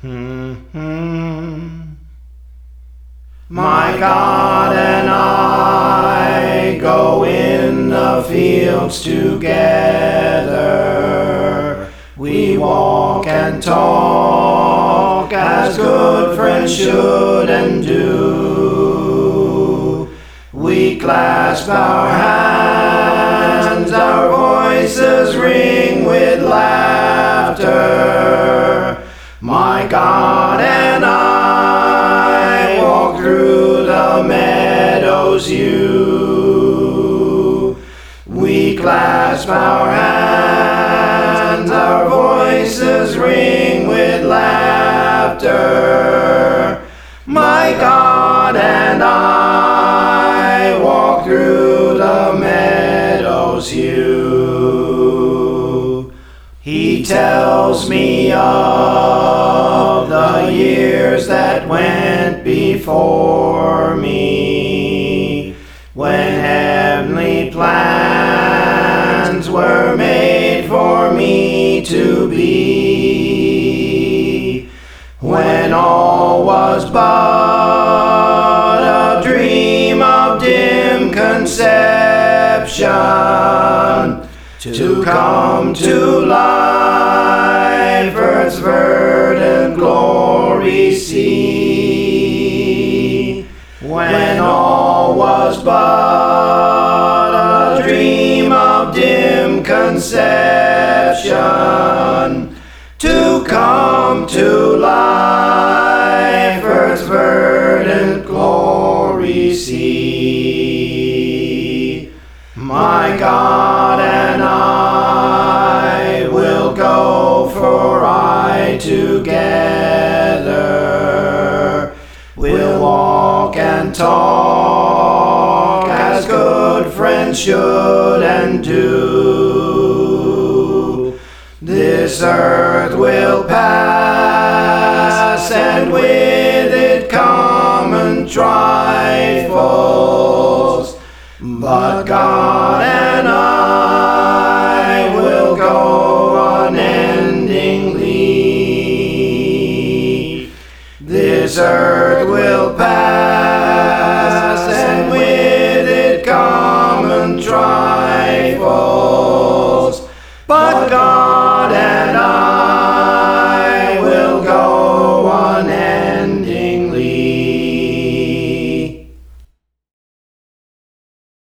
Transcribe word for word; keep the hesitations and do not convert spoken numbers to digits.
Mm-hmm. My God and I go in the fields together. We walk and talk as good friends should and do. We clasp our hands, our voices ring with laughter. My God and I walk through the meadows you. We clasp our hands, our voices ring with laughter. My God and I walk through the meadows you. He tells me of the years that went before me, when heavenly plans were made for me to be, when all was but a dream of dim conception, to come to life, earth's verdant glory see. When all was but a dream of dim conception, to come to life, earth's verdant glory see. My God and I will go for I together. We'll walk and talk as good friends should and do. This earth will pass, and with it common trifles, but God and I will go unendingly. This earth will pass, and with it common trifles, but God